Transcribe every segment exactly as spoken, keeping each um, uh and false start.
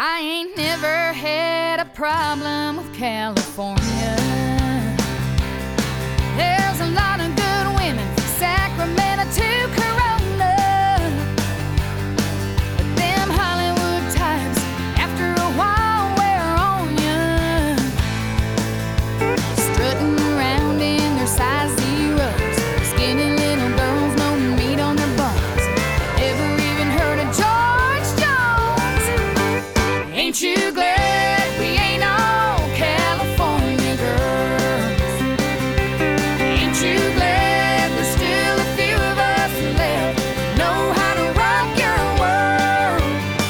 I ain't never had a problem with California. There's a lot of good women from Sacramento to Corona, but them Hollywood types, after a while, wear on ya. Strutting around in their size zeros, skinny little girls, no meat on their bones. Ever even heard of George Jones? Ain't you glad we ain't all California girls? Ain't you glad there's still a few of us left know how to rock your world?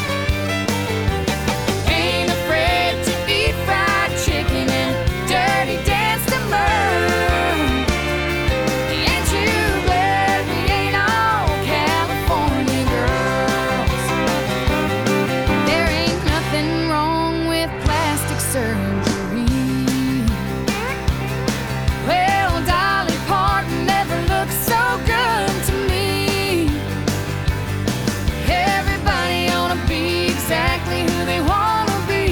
Ain't afraid to eat fried chicken and dirty dance to Merle. Ain't you glad we ain't all California girls? There ain't nothing wrong with plastic surgery. Well, Dolly Parton never looked so good to me. Everybody ought to be exactly who they want to be.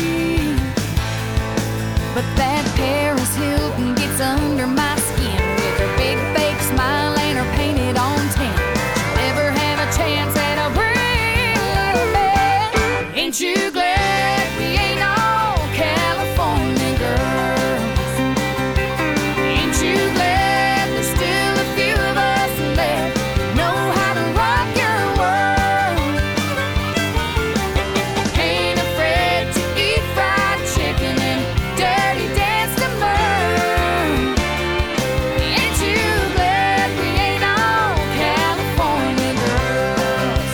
But that Paris Hilton gets under my skin with her big fake smile and her painted on tan. She'll never have a chance at a pretty little man. Ain't you glad we ain't all California girls? Ain't you glad there's still a few of us left know how to rock your world? Ain't afraid to eat fried chicken and dirty dance to Merle. Ain't you glad we ain't all California girls?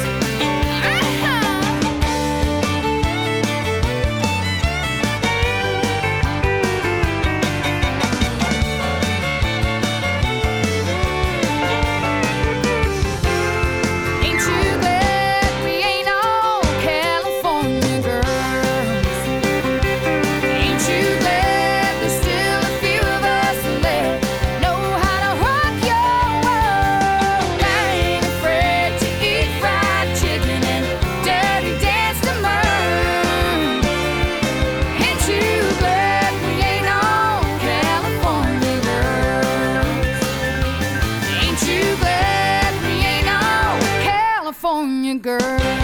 Ain't you glad we ain't all California girls? Ain't you glad there's still a few of us left know how to rock your world? I ain't afraid to eat fried chicken and dirty dance to Merle. Ain't you glad we ain't all California girls? Ain't you glad we ain't all California girls?